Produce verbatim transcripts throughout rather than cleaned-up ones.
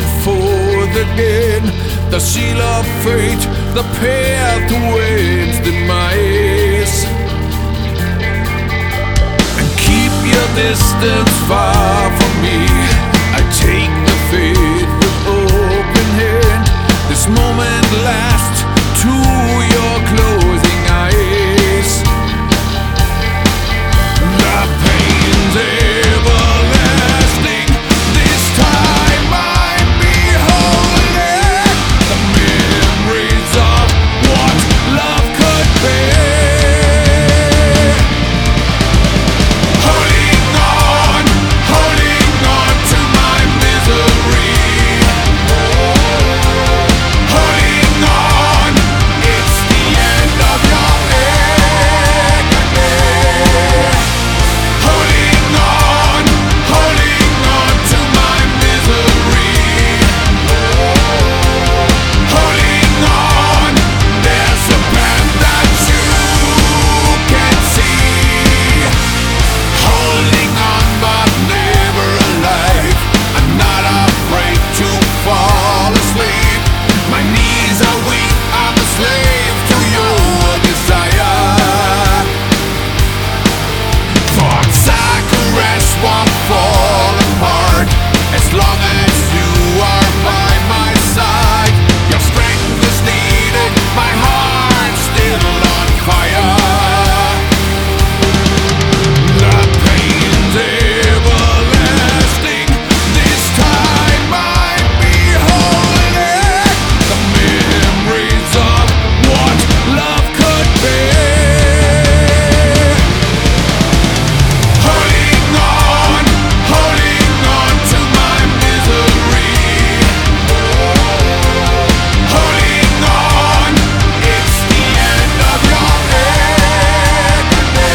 and forth again. The seal of fate, the path towards demise. And keep your distance far from me. I take the fate with open hand. This moment lasts to your closing eyes. The pain's everlasting. This time I'm beholding the memories of what love could be. Holding on, holding on to my misery. Holding on, it's the end of your agony. Holding on, holding on to my misery. Holding on, there's a path that you can see. Holding on but never alive. I'm not afraid to fall asleep. My knees are weak, I'm a slave to your desire. Thoughts I caress won't fall apart as long as you are by my side. Your strength is needed, my heart's still on fire. The pain's everlasting. This time I'm beholding the memories of what love could be. Holding on, holding on to my misery. Holding on, it's the end of your agony.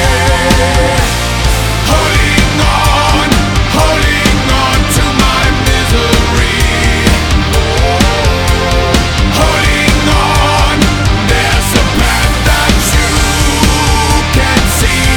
Holding on, holding on to my misery. Holding on, there's a path that you can see.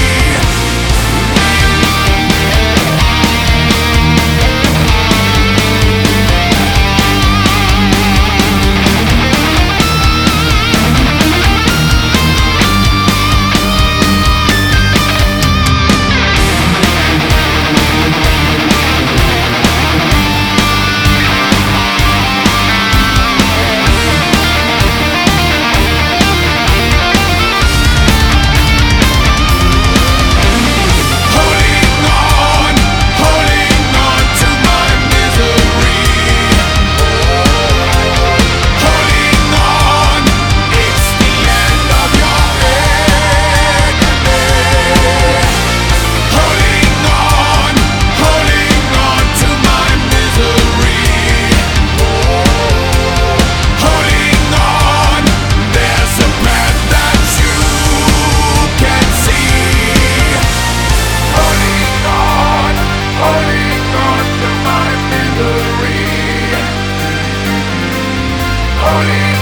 Holding on, holding on to my misery. Holding on, it's the end of your agony. Holding on, holding on to my misery. Holding on, there's a path that you can see. Holding on, holding on to my misery. Holding